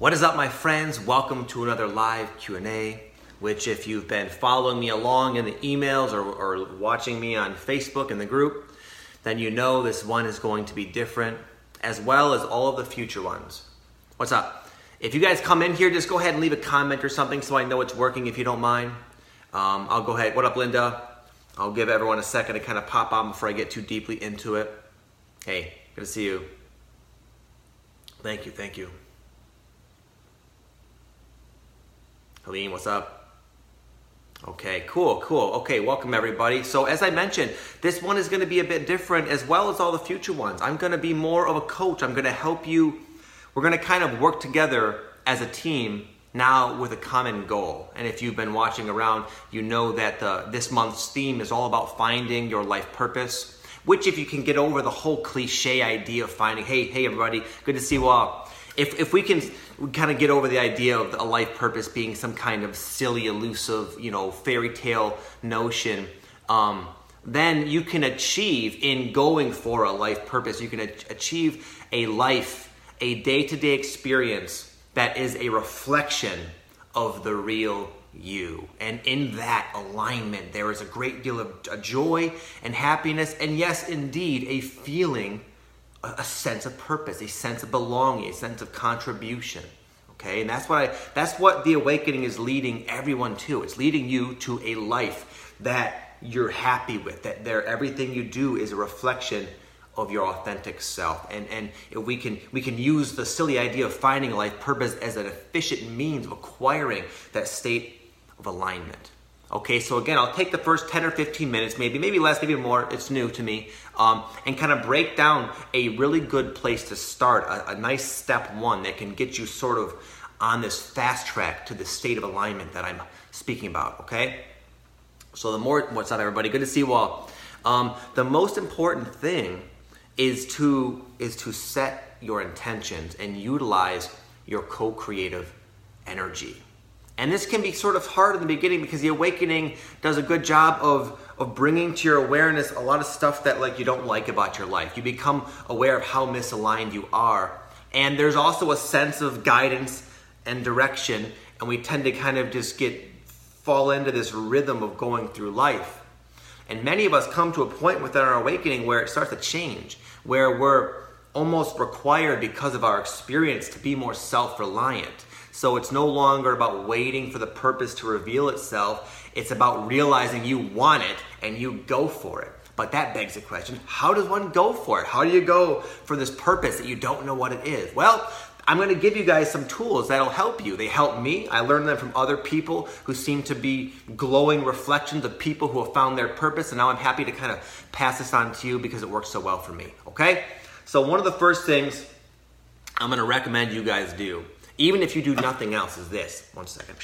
What is up, my friends? Welcome to another live Q&A, which if you've been following me along in the emails or watching me on Facebook in the group, then you know this one is going to be different, as well as all of the future ones. What's up? If you guys come in here, just go ahead and leave a comment or something so I know it's working if you don't mind. I'll go ahead. What up, Linda? I'll give everyone a second to kind of pop on before I get too deeply into it. Hey, good to see you. Thank you. Helene, what's up? Okay, cool. Okay, welcome everybody. So as I mentioned, this one is going to be a bit different as well as all the future ones. I'm going to be more of a coach. I'm going to help you. We're going to kind of work together as a team now with a common goal. And if you've been watching around, you know that this month's theme is all about finding your life purpose, which if you can get over the whole cliche idea of finding, hey everybody, good to see you all. If we can kind of get over the idea of a life purpose being some kind of silly, elusive, fairy tale notion, then you can achieve in going for a life purpose. You can achieve a life, a day-to-day experience that is a reflection of the real you. And in that alignment, there is a great deal of joy and happiness, and yes, indeed, a feeling, a sense of purpose, a sense of belonging, a sense of contribution. Okay, and that's what the awakening is leading everyone to. It's leading you to a life that you're happy with, that everything you do is a reflection of your authentic self. And if we can use the silly idea of finding a life purpose as an efficient means of acquiring that state of alignment. Okay, so again, I'll take the first 10 or 15 minutes, maybe less, maybe more, it's new to me, and kind of break down a really good place to start, a nice step one that can get you sort of on this fast track to the state of alignment that I'm speaking about, okay? So what's up everybody? Good to see you all. The most important thing is to set your intentions and utilize your co-creative energy. And this can be sort of hard in the beginning because the awakening does a good job of bringing to your awareness a lot of stuff that you don't like about your life. You become aware of how misaligned you are. And there's also a sense of guidance and direction, and we tend to kind of just fall into this rhythm of going through life. And many of us come to a point within our awakening where it starts to change, where we're almost required because of our experience to be more self-reliant. So it's no longer about waiting for the purpose to reveal itself. It's about realizing you want it and you go for it. But that begs the question, how does one go for it? How do you go for this purpose that you don't know what it is? Well, I'm going to give you guys some tools that'll help you. They help me. I learned them from other people who seem to be glowing reflections of people who have found their purpose. And now I'm happy to kind of pass this on to you because it works so well for me. Okay? So one of the first things I'm going to recommend you guys do, even if you do nothing else, is this. One second.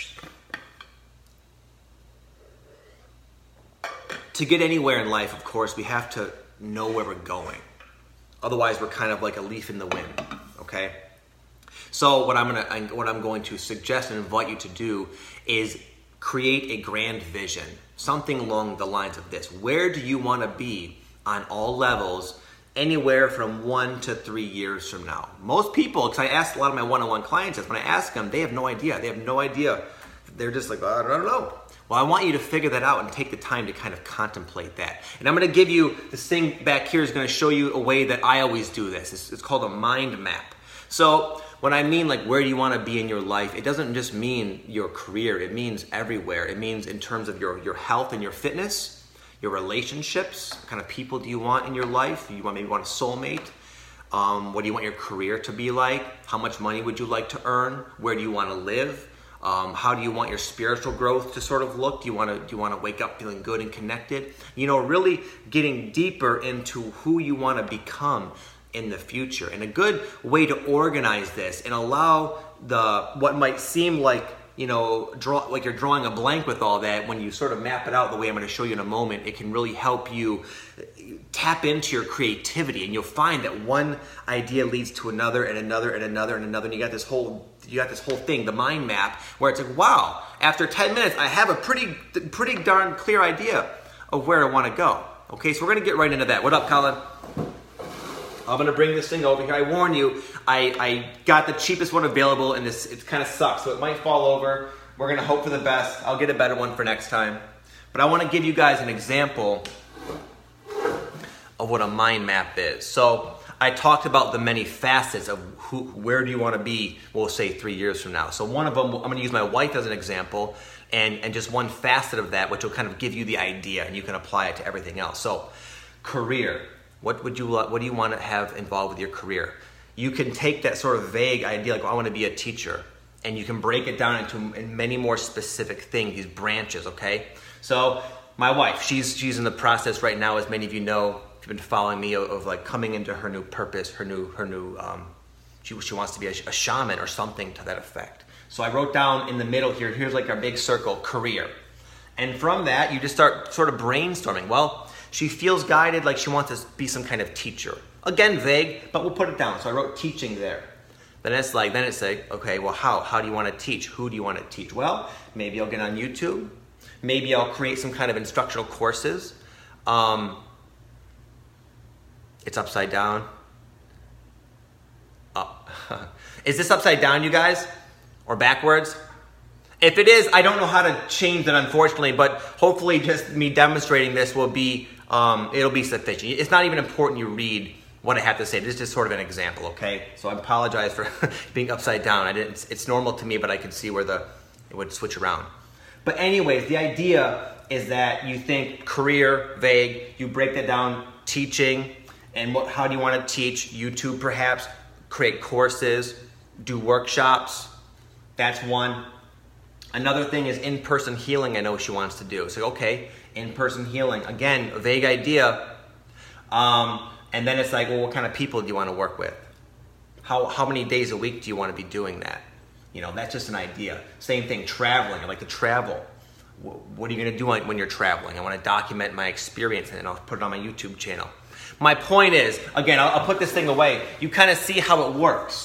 To get anywhere in life, of course, we have to know where we're going. Otherwise, we're kind of like a leaf in the wind, okay? So what I'm going to suggest and invite you to do is create a grand vision, something along the lines of this. Where do you want to be on all levels, anywhere from 1 to 3 years from now? Most people, because I asked a lot of my one-on-one clients this, when I ask them, they have no idea. They're just like, I don't know. Well, I want you to figure that out and take the time to kind of contemplate that. And I'm going to give you, this thing back here is going to show you a way that I always do this. It's called a mind map. So when I mean where do you want to be in your life, it doesn't just mean your career. It means everywhere. It means in terms of your health and your fitness, your relationships. What kind of people do you want in your life? Maybe you want a soulmate? What do you want your career to be like? How much money would you like to earn? Where do you want to live? How do you want your spiritual growth to sort of look? Do you want to wake up feeling good and connected? Really getting deeper into who you want to become in the future. And a good way to organize this and allow what might seem like you're drawing a blank with all that, when you sort of map it out the way I'm going to show you in a moment, it can really help you tap into your creativity, and you'll find that one idea leads to another and another and another and another, and you got this whole thing, the mind map, where it's like, wow, after 10 minutes I have a pretty darn clear idea of where I want to go. Okay, so we're going to get right into that. What up, Colin? I'm gonna bring this thing over here. I warn you, I got the cheapest one available, and it kind of sucks, so it might fall over. We're gonna hope for the best. I'll get a better one for next time. But I wanna give you guys an example of what a mind map is. So I talked about the many facets of where do you wanna be, we'll say 3 years from now. So one of them, I'm gonna use my wife as an example, and just one facet of that, which will kind of give you the idea, and you can apply it to everything else. So career. What do you want to have involved with your career? You can take that sort of vague idea, like, I want to be a teacher, and you can break it down into many more specific things, these branches, okay? So my wife, she's in the process right now, as many of you know, if you've been following me, of like coming into her new purpose, she wants to be a shaman or something to that effect. So I wrote down in the middle here's like our big circle, career. And from that, you just start sort of brainstorming. Well, she feels guided, like she wants to be some kind of teacher. Again, vague, but we'll put it down. So I wrote teaching there. Then it's like, okay, well, how do you want to teach? Who do you want to teach? Well, maybe I'll get on YouTube. Maybe I'll create some kind of instructional courses. It's upside down. Is this upside down, you guys? Or backwards? If it is, I don't know how to change that, unfortunately, but hopefully just me demonstrating this will be, it'll be sufficient. It's not even important you read what I have to say. This is just sort of an example, okay? So I apologize for being upside down. It's normal to me, but I can see where it would switch around. But anyways, the idea is that you think career, vague, you break that down, teaching, and how do you want to teach? YouTube perhaps, create courses, do workshops. That's one. Another thing is in-person healing. I know she wants to do. So okay, in-person healing. Again, a vague idea. And then it's like, well, what kind of people do you want to work with? How many days a week do you want to be doing that? You know, that's just an idea. Same thing, traveling. I like to travel. What are you going to do when you're traveling? I want to document my experience, and I'll put it on my YouTube channel. My point is, again, I'll put this thing away. You kind of see how it works.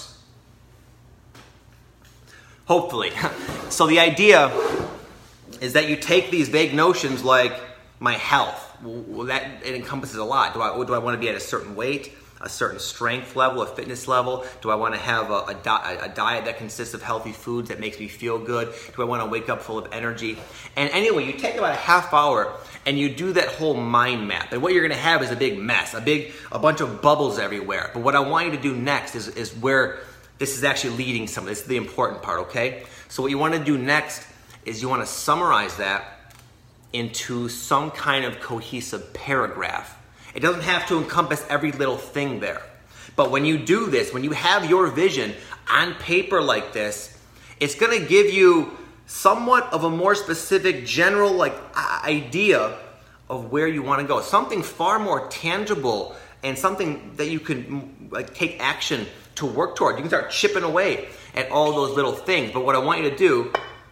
Hopefully. So the idea is that you take these vague notions like my health. Well, it encompasses a lot. Do I want to be at a certain weight, a certain strength level, a fitness level? Do I want to have a diet that consists of healthy foods that makes me feel good? Do I want to wake up full of energy? And anyway, you take about a half hour and you do that whole mind map. And what you're going to have is a big mess, a bunch of bubbles everywhere. But what I want you to do next is where this is actually leading somewhere. This is the important part, okay? So what you want to do next is you want to summarize that into some kind of cohesive paragraph. It doesn't have to encompass every little thing there. But when you do this, when you have your vision on paper like this, it's going to give you somewhat of a more specific general idea of where you want to go. Something far more tangible and something that you can take action to work toward. You can start chipping away at all those little things. But what I want you to do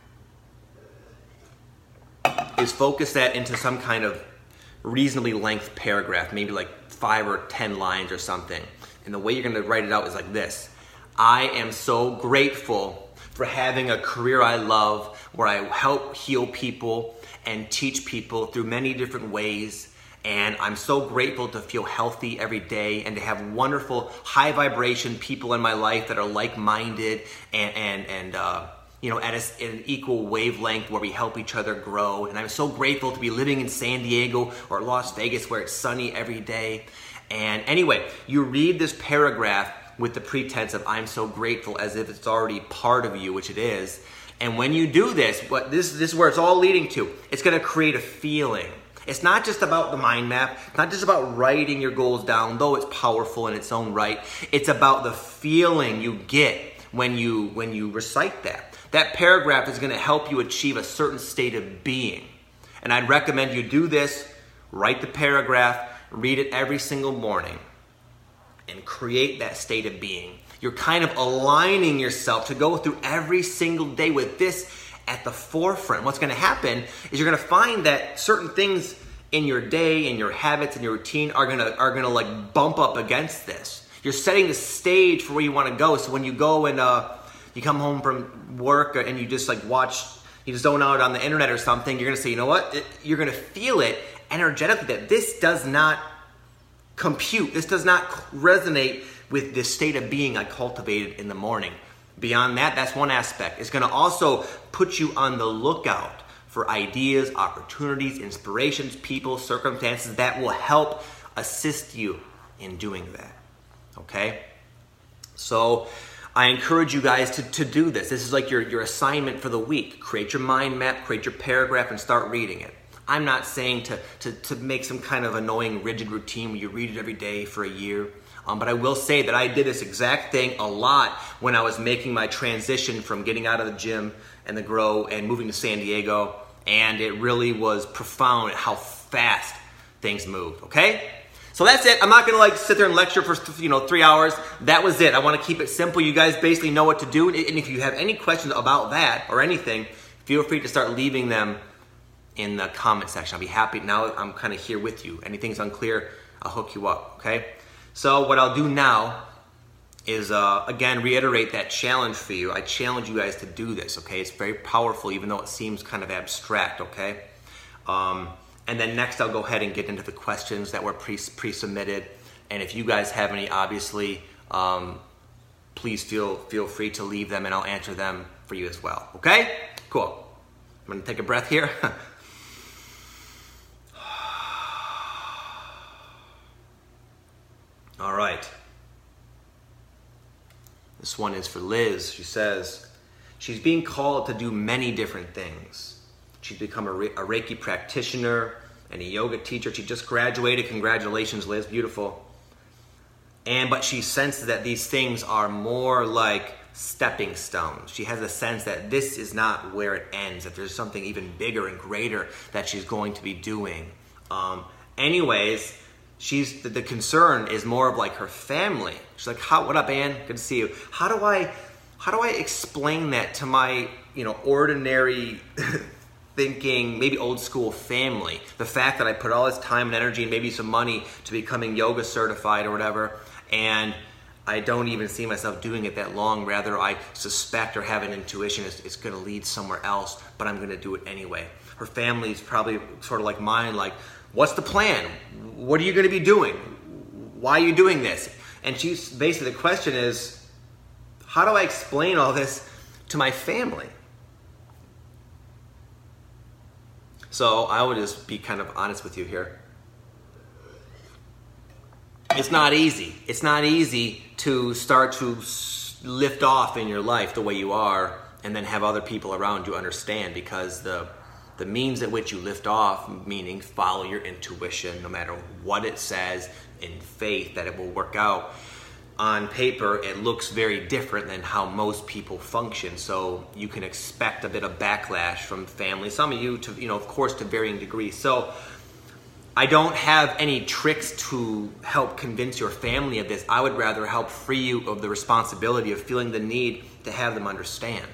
is focus that into some kind of reasonably length paragraph, maybe like 5 or 10 lines or something. And the way you're going to write it out is like this. I am so grateful for having a career I love, where I help heal people and teach people through many different ways. And I'm so grateful to feel healthy every day and to have wonderful high vibration people in my life that are like-minded and at an equal wavelength where we help each other grow. And I'm so grateful to be living in San Diego or Las Vegas where it's sunny every day. And anyway, you read this paragraph with the pretense of I'm so grateful, as if it's already part of you, which it is. And when you do this, this is where it's all leading to. It's going to create a feeling. It's not just about the mind map. It's not just about writing your goals down, though it's powerful in its own right. It's about the feeling you get when you recite that. That paragraph is going to help you achieve a certain state of being. And I'd recommend you do this, write the paragraph, read it every single morning, and create that state of being. You're kind of aligning yourself to go through every single day with this at the forefront. What's going to happen is you're going to find that certain things in your day and your habits and your routine are going to bump up against this. You're setting the stage for where you want to go. So when you go and you come home from work and you just you zone out on the internet or something, you're going to say, you know what? You're going to feel it energetically that this does not compute. This does not resonate with this state of being I cultivated in the morning. Beyond that, that's one aspect. It's going to also put you on the lookout for ideas, opportunities, inspirations, people, circumstances that will help assist you in doing that. Okay? So I encourage you guys to do this. This is like your assignment for the week. Create your mind map, create your paragraph, and start reading it. I'm not saying to make some kind of annoying, rigid routine where you read it every day for a year. But I will say that I did this exact thing a lot when I was making my transition from getting out of the gym and the grow and moving to San Diego. And it really was profound how fast things moved, okay? So that's it. I'm not going to sit there and lecture for 3 hours. That was it. I want to keep it simple. You guys basically know what to do. And if you have any questions about that or anything, feel free to start leaving them in the comment section. I'll be happy. Now I'm kind of here with you. Anything's unclear, I'll hook you up, okay? So what I'll do now is, again, reiterate that challenge for you. I challenge you guys to do this, okay? It's very powerful, even though it seems kind of abstract, okay? And then next I'll go ahead and get into the questions that were pre-submitted. And if you guys have any, obviously, please feel free to leave them and I'll answer them for you as well, okay? Cool. I'm gonna take a breath here. All right. This one is for Liz. She says, she's being called to do many different things. She's become a Reiki practitioner and a yoga teacher. She just graduated. Congratulations, Liz. Beautiful. But she senses that these things are more like stepping stones. She has a sense that this is not where it ends, that there's something even bigger and greater that she's going to be doing. Anyways, the concern is more of like her family. She's like, what up, Ann? Good to see you. How do I explain that to my, ordinary thinking, maybe old school family? The fact that I put all this time and energy and maybe some money to becoming yoga certified or whatever, and I don't even see myself doing it that long. Rather, I suspect or have an intuition it's going to lead somewhere else, but I'm going to do it anyway. Her family's probably sort of like mine, like, what's the plan? What are you going to be doing? Why are you doing this? And she's basically, the question is, how do I explain all this to my family? So I will just be kind of honest with you here. It's not easy. It's not easy to start to lift off in your life the way you are and then have other people around you understand, because the means at which you lift off, meaning follow your intuition, no matter what it says, in faith that it will work out. On paper, it looks very different than how most people function. So you can expect a bit of backlash from family. Some of you, of course, to varying degrees. So I don't have any tricks to help convince your family of this. I would rather help free you of the responsibility of feeling the need to have them understand.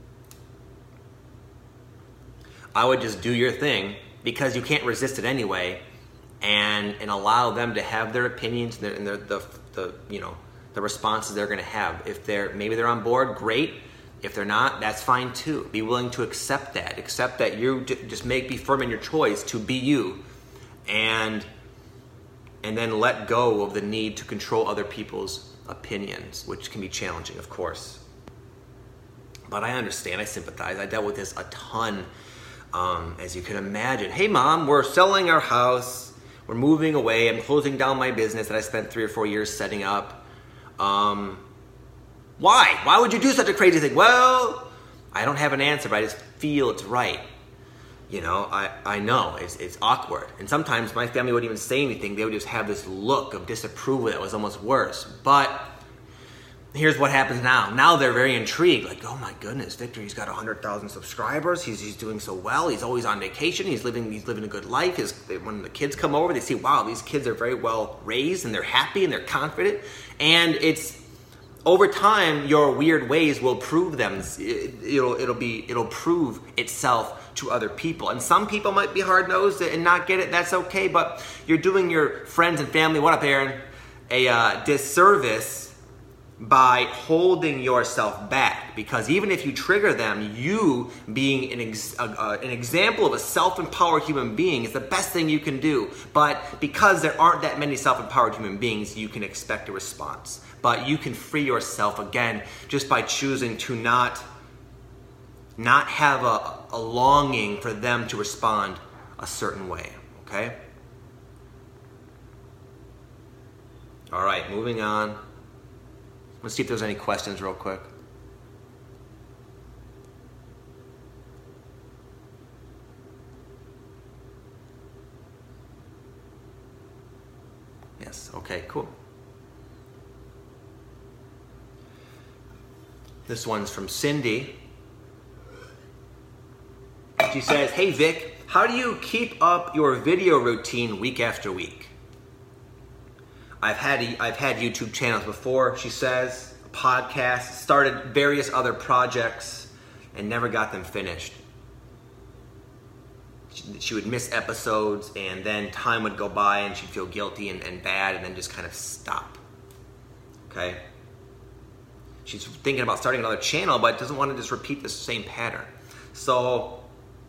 I would just do your thing, because you can't resist it anyway, and allow them to have their opinions and the responses they're going to have. If maybe they're on board, great. If they're not, that's fine too. Be willing to accept that. Accept that you just be firm in your choice to be you, and then let go of the need to control other people's opinions, which can be challenging, of course. But I understand. I sympathize. I dealt with this a ton. As you can imagine. Hey mom, we're selling our house. We're moving away. I'm closing down my business that I spent 3 or 4 years setting up. Why? Why would you do such a crazy thing? Well, I don't have an answer, but I just feel it's right. I know it's awkward. And sometimes my family wouldn't even say anything. They would just have this look of disapproval that was almost worse. But here's what happens now. Now they're very intrigued. Like, oh my goodness, Victor, he's got 100,000 subscribers. He's doing so well. He's always on vacation. He's living a good life. When the kids come over, they see, wow, these kids are very well raised and they're happy and they're confident. And it's over time, your weird ways will prove them. It'll prove itself to other people. And some people might be hard-nosed and not get it. That's okay. But you're doing your friends and family, what up, Aaron, a disservice by holding yourself back, because even if you trigger them, you being an example of a self-empowered human being is the best thing you can do. But because there aren't that many self-empowered human beings, you can expect a response. But you can free yourself again just by choosing to not have a longing for them to respond a certain way, okay? All right, moving on. Let's see if there's any questions real quick. Yes, okay, cool. This one's from Cindy. She says, "Hey Vic, how do you keep up your video routine week after week?" I've had YouTube channels before, she says, podcasts, started various other projects, and never got them finished. She would miss episodes, and then time would go by, and she'd feel guilty and bad, and then just kind of stop. Okay? She's thinking about starting another channel, but doesn't want to just repeat the same pattern. So,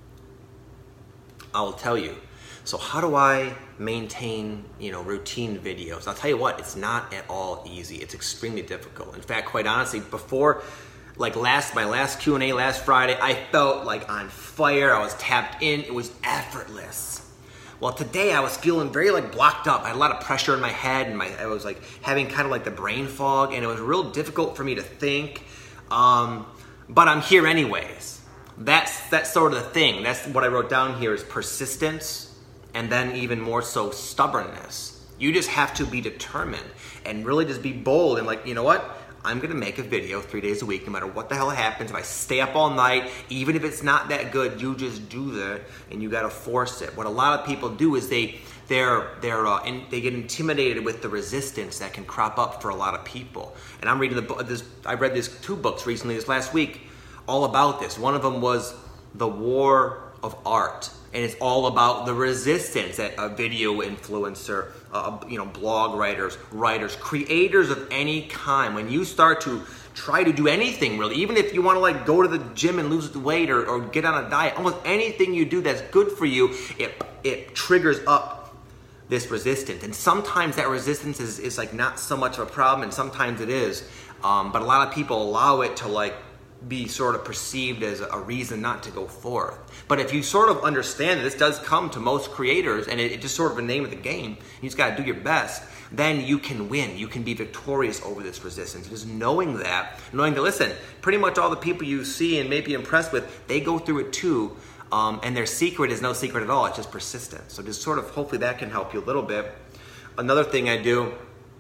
I'll tell you. So how do I maintain, routine videos? I'll tell you what, it's not at all easy. It's extremely difficult. In fact, quite honestly, before my last Q&A last Friday, I felt like on fire. I was tapped in. It was effortless. Well, today I was feeling very blocked up. I had a lot of pressure in my head, and I was having kind of the brain fog, and it was real difficult for me to think. But I'm here anyways. That's sort of the thing. That's what I wrote down here is persistence. And then even more so, stubbornness. You just have to be determined and really just be bold and you know what? I'm gonna make a video 3 days a week, no matter what the hell happens. If I stay up all night, even if it's not that good, you just do that, and you gotta force it. What a lot of people do is they get intimidated with the resistance that can crop up for a lot of people. And I'm reading I read these 2 books recently, this last week, all about this. One of them was The War of Art. And it's all about the resistance that a video influencer, blog writers, creators of any kind. When you start to try to do anything really, even if you want to go to the gym and lose weight or get on a diet, almost anything you do that's good for you, it triggers up this resistance. And sometimes that resistance is not so much of a problem, and sometimes it is. But a lot of people allow it to be sort of perceived as a reason not to go forth. But if you sort of understand that this does come to most creators, and it just sort of a name of the game, you just got to do your best, then you can win. You can be victorious over this resistance. Just knowing that, listen, pretty much all the people you see and may be impressed with, they go through it too. And their secret is no secret at all. It's just persistence. So just sort of, hopefully that can help you a little bit. Another thing I do,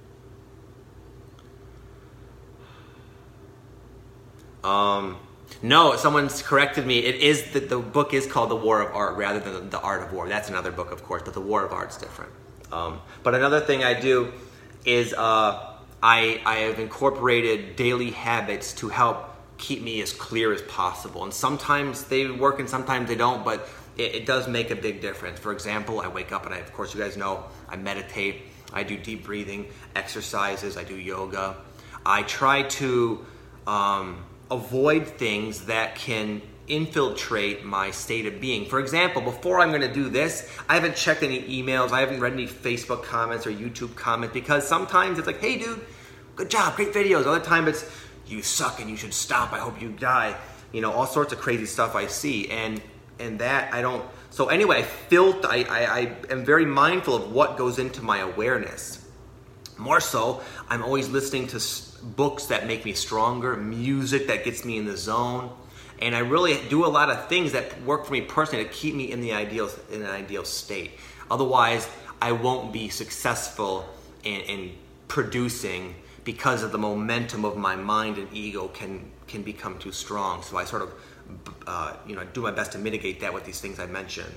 no, someone's corrected me. It is the book is called The War of Art rather than The Art of War. That's another book, of course, but The War of Art's different. But another thing I do is I have incorporated daily habits to help keep me as clear as possible. And sometimes they work and sometimes they don't, but it does make a big difference. For example, I wake up and of course you guys know, I meditate, I do deep breathing exercises, I do yoga. I try to avoid things that can infiltrate my state of being. For example, before I'm gonna do this, I haven't checked any emails, I haven't read any Facebook comments or YouTube comments, because sometimes it's hey dude, good job, great videos. Other time it's, you suck and you should stop, I hope you die. All sorts of crazy stuff I see, and that I don't. So anyway, I am very mindful of what goes into my awareness. More so, I'm always listening to books that make me stronger, music that gets me in the zone, and I really do a lot of things that work for me personally to keep me in an ideal state. Otherwise, I won't be successful in producing, because of the momentum of my mind and ego can become too strong. So I sort of do my best to mitigate that with these things I mentioned.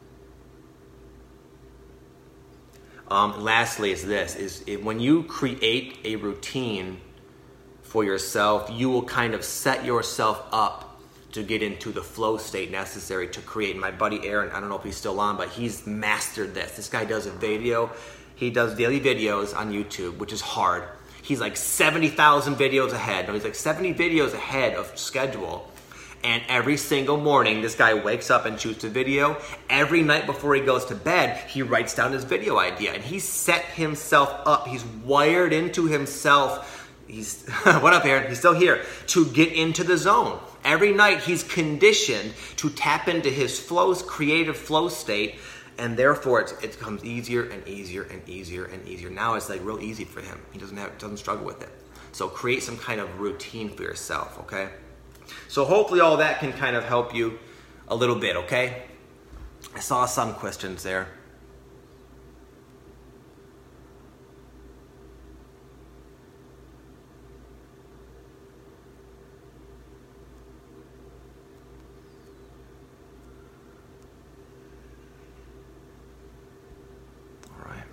Lastly is this, when you create a routine for yourself, you will kind of set yourself up to get into the flow state necessary to create. My buddy Aaron, I don't know if he's still on, but he's mastered this. This guy does he does daily videos on YouTube, which is hard. he's like 70,000 videos ahead. No, he's like 70 videos ahead of schedule. And every single morning, this guy wakes up and shoots a video. Every night before he goes to bed, he writes down his video idea. And he's set himself up. He's wired into himself. He's, what up, Aaron? He's still here. To get into the zone. Every night, he's conditioned to tap into his creative flow state. And therefore, it becomes easier and easier and easier and easier. Now it's like real easy for him. He doesn't struggle with it. So create some kind of routine for yourself, okay? So hopefully all that can kind of help you a little bit, okay? I saw some questions there. All right.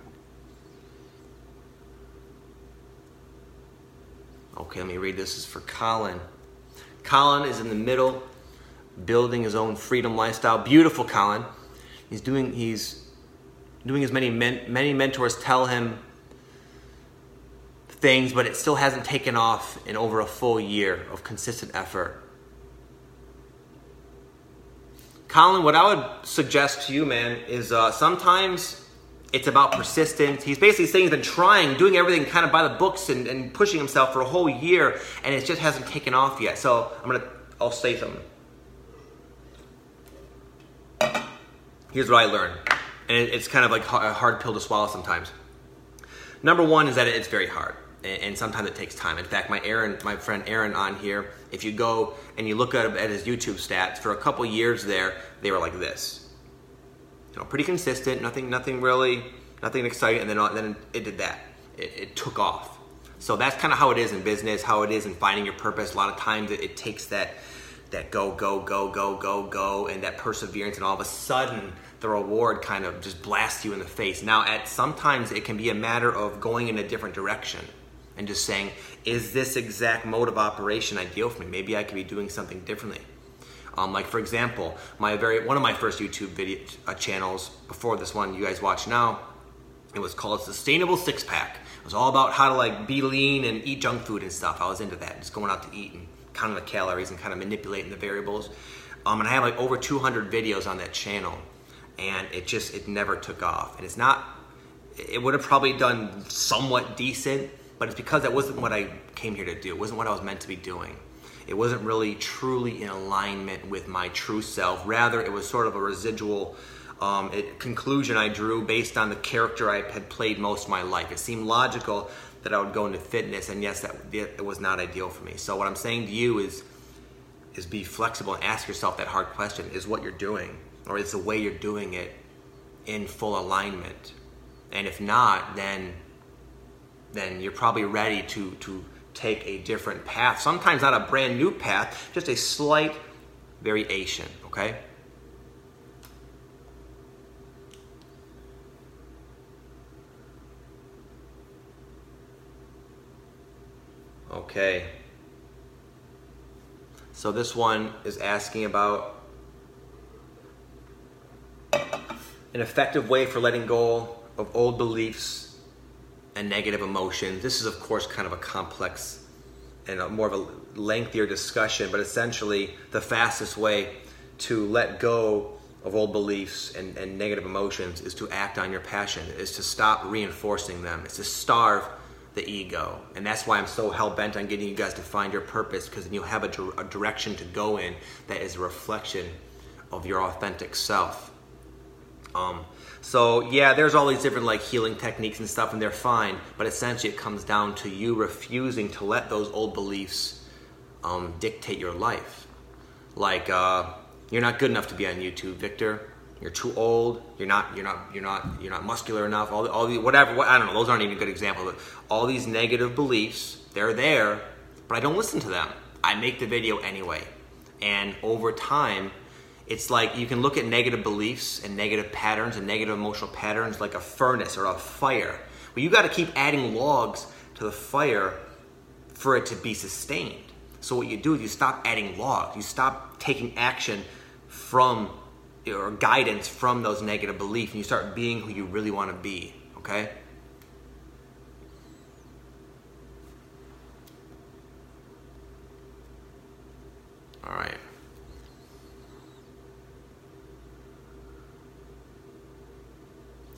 Okay, let me read this. This is for Colin. Colin is in the middle, building his own freedom lifestyle. Beautiful, Colin. He's doing as many mentors tell him things, but it still hasn't taken off in over a full year of consistent effort. Colin, what I would suggest to you, man, is sometimes it's about persistence. He's basically saying he's been trying, doing everything kind of by the books and pushing himself for a whole year, and it just hasn't taken off yet. So I'll say something. Here's what I learned, and it's kind of like a hard pill to swallow sometimes. Number one is that it's very hard, and sometimes it takes time. In fact, my friend Aaron on here, if you go and you look at his YouTube stats, for a couple years there, they were like this. You know, pretty consistent, nothing exciting, and then it did that. It took off. So that's kind of how it is in business, how it is in finding your purpose. A lot of times it takes that go, and that perseverance, and all of a sudden the reward kind of just blasts you in the face. Now, sometimes it can be a matter of going in a different direction and just saying, is this exact mode of operation ideal for me? Maybe I could be doing something differently. Like for example, one of my first YouTube video channels before this one you guys watch now, it was called Sustainable Six Pack. It was all about how to like be lean and eat junk food and stuff. I was into that, just going out to eat and counting the calories and kind of manipulating the variables. And I have like over 200 videos on that channel, and it never took off. And it would have probably done somewhat decent, but it's because that wasn't what I came here to do. It wasn't what I was meant to be doing. It wasn't really truly in alignment with my true self. Rather, it was sort of a residual conclusion I drew based on the character I had played most of my life. It seemed logical that I would go into fitness, and yes, it was not ideal for me. So what I'm saying to you is be flexible and ask yourself that hard question. Is what you're doing, or is the way you're doing it in full alignment? And if not, then you're probably ready to take a different path. Sometimes not a brand new path, just a slight variation, okay? Okay. So this one is asking about an effective way for letting go of old beliefs and negative emotions. This is, of course, kind of a complex and more of a lengthier discussion, but essentially the fastest way to let go of old beliefs and negative emotions is to act on your passion, is to stop reinforcing them. It's to starve the ego. And that's why I'm so hell-bent on getting you guys to find your purpose, because then you'll have a direction to go in that is a reflection of your authentic self. So yeah, there's all these different like healing techniques and stuff, and they're fine, but essentially it comes down to you refusing to let those old beliefs dictate your life. Like you're not good enough to be on YouTube, Victor. You're too old. You're not muscular enough. All the whatever. I don't know. Those aren't even good examples. But all these negative beliefs, they're there, but I don't listen to them. I make the video anyway, and over time, it's like you can look at negative beliefs and negative patterns and negative emotional patterns like a furnace or a fire. But you got to keep adding logs to the fire for it to be sustained. So what you do is you stop adding logs. You stop taking action from or guidance from those negative beliefs, and you start being who you really want to be, okay?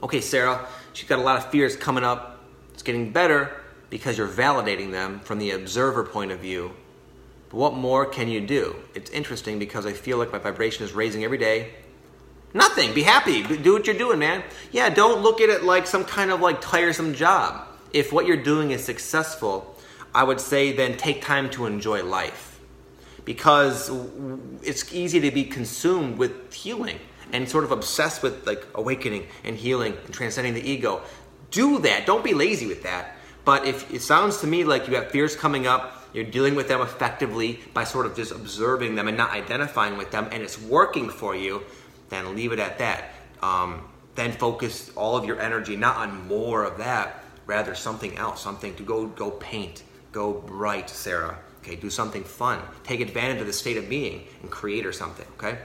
Okay, Sarah, she's got a lot of fears coming up. It's getting better because you're validating them from the observer point of view. But what more can you do? It's interesting because I feel like my vibration is raising every day. Nothing. Be happy. Do what you're doing, man. Yeah, don't look at it like some kind of like tiresome job. If what you're doing is successful, I would say then take time to enjoy life. Because it's easy to be consumed with healing and sort of obsessed with like awakening and healing and transcending the ego. Do that. Don't be lazy with that. But if it sounds to me like you have fears coming up, you're dealing with them effectively by sort of just observing them and not identifying with them, and it's working for you, then leave it at that. Then focus all of your energy not on more of that, rather something else, something to go paint, go write, Sarah. Okay, do something fun. Take advantage of the state of being and create or something, okay?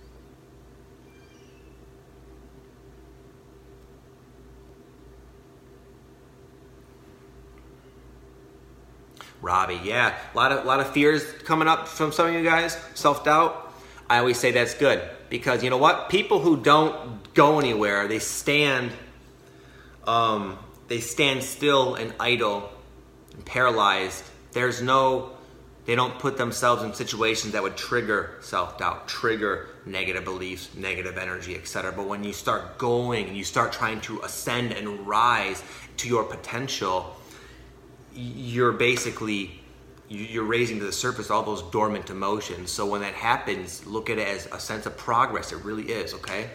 Robbie, yeah, a lot of fears coming up from some of you guys, self-doubt. I always say that's good because you know what? People who don't go anywhere, they stand still and idle and paralyzed. They don't put themselves in situations that would trigger self-doubt, trigger negative beliefs, negative energy, etc. But when you start going and you start trying to ascend and rise to your potential, you're raising to the surface all those dormant emotions. So when that happens, look at it as a sense of progress. It really is, okay?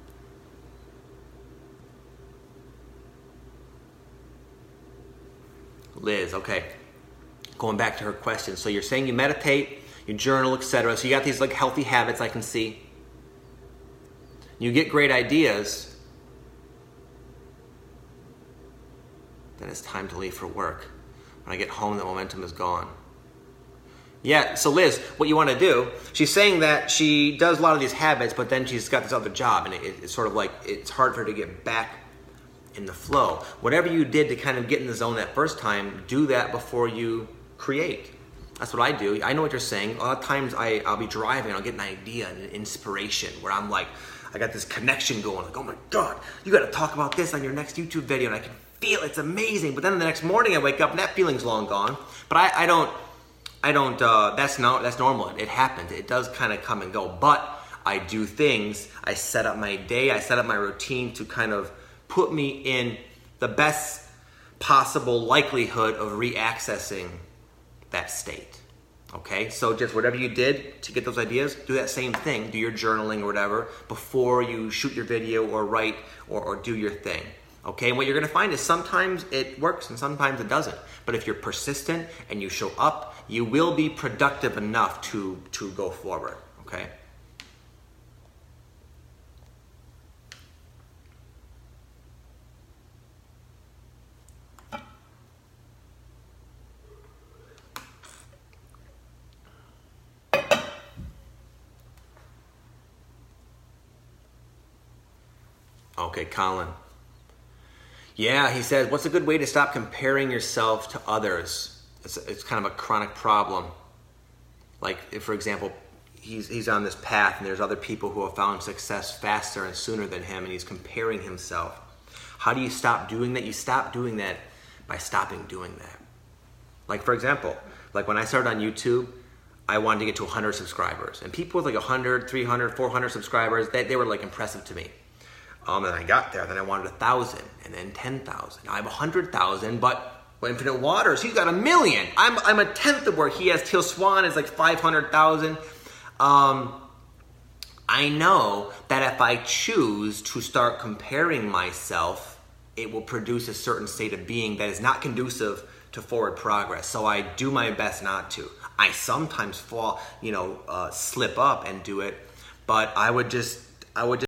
Liz, okay. Going back to her question. So you're saying you meditate, you journal, etc. So you got these like healthy habits I can see. You get great ideas. Then it's time to leave for work. When I get home, the momentum is gone. Yeah, so Liz, what you want to do, she's saying that she does a lot of these habits, but then she's got this other job, and it's sort of like, it's hard for her to get back in the flow. Whatever you did to kind of get in the zone that first time, do that before you create. That's what I do. I know what you're saying. A lot of times I'll be driving, I'll get an idea and an inspiration where I'm like, I got this connection going, like, oh my God, you got to talk about this on your next YouTube video, and I can feel it's amazing. But then the next morning I wake up and that feeling's long gone. But I don't, that's normal. It happens. It does kind of come and go. But I do things. I set up my day. I set up my routine to kind of put me in the best possible likelihood of re-accessing that state. Okay, so just whatever you did to get those ideas, do that same thing. Do your journaling or whatever before you shoot your video or write or do your thing. Okay, and what you're going to find is sometimes it works and sometimes it doesn't. But if you're persistent and you show up, you will be productive enough to go forward. Okay. Okay, Colin. Yeah, he says, what's a good way to stop comparing yourself to others? It's kind of a chronic problem. Like, if, for example, he's on this path and there's other people who have found success faster and sooner than him, and he's comparing himself. How do you stop doing that? You stop doing that by stopping doing that. Like, for example, like when I started on YouTube, I wanted to get to 100 subscribers. And people with like 100, 300, 400 subscribers, they were like impressive to me. And I got there, then I wanted 1,000, and then 10,000. I have 100,000, but Infinite Waters, he's got 1 million. I'm a tenth of where he has. Teal Swan is like 500,000. I know that if I choose to start comparing myself, it will produce a certain state of being that is not conducive to forward progress. So I do my best not to. I sometimes slip up and do it, but I would just